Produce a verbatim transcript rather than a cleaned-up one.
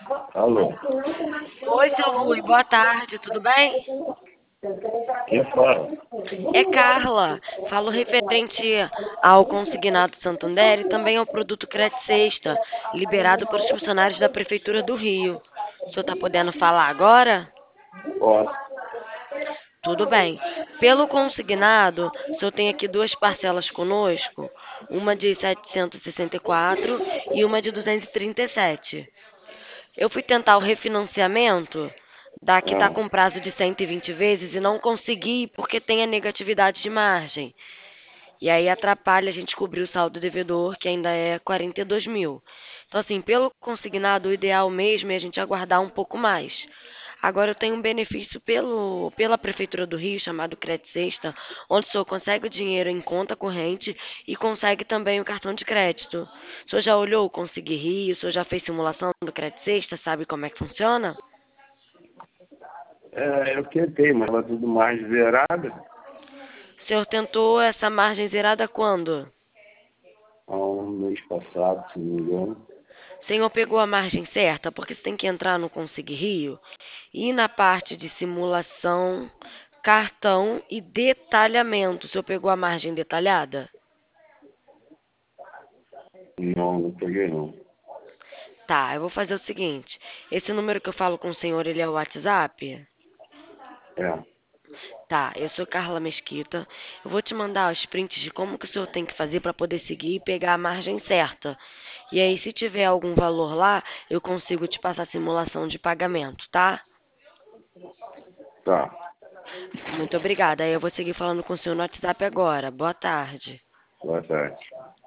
Alô, Oi, seu Rui, boa tarde, tudo bem? quem fala? É Carla. Falo referente ao consignado Santander e também ao produto Cred Sexta, liberado para os funcionários da Prefeitura do Rio. O senhor está podendo falar agora? Ó, Tudo bem. Pelo consignado, o senhor tem aqui duas parcelas conosco, uma de setecentos e sessenta e quatro e uma de duzentos e trinta e sete. Eu fui tentar o refinanciamento, daqui está ah, com prazo de cento e vinte vezes e não consegui porque tem a negatividade de margem. E aí atrapalha a gente cobrir o saldo devedor, que ainda é quarenta e dois mil. Então, assim, pelo consignado, o ideal mesmo é a gente aguardar um pouco mais. Agora, eu tenho um benefício pelo, pela Prefeitura do Rio, chamado Cred Sexta, onde o senhor consegue o dinheiro em conta corrente e consegue também o cartão de crédito. O senhor já olhou o Conseguir Rio? O senhor já fez simulação do Cred Sexta? Sabe como é que funciona? é, eu tentei, mas ela tudo mais zerada O senhor tentou essa margem zerada quando? há um mês passado, se não me engano. O senhor pegou a margem certa? Porque você tem que entrar no Conseguir Rio e na parte de simulação, cartão e detalhamento. O senhor pegou a margem detalhada? Não, não peguei não. Tá, eu vou fazer o seguinte. Esse número que eu falo com o senhor, ele é o WhatsApp? É, Tá, eu sou Carla Mesquita. Eu vou te mandar os prints de como que o senhor tem que fazer para poder seguir e pegar a margem certa. E aí, se tiver algum valor lá, eu consigo te passar a simulação de pagamento, tá? tá, Muito obrigada. Aí eu vou seguir falando com o senhor no WhatsApp agora. Boa tarde. boa tarde.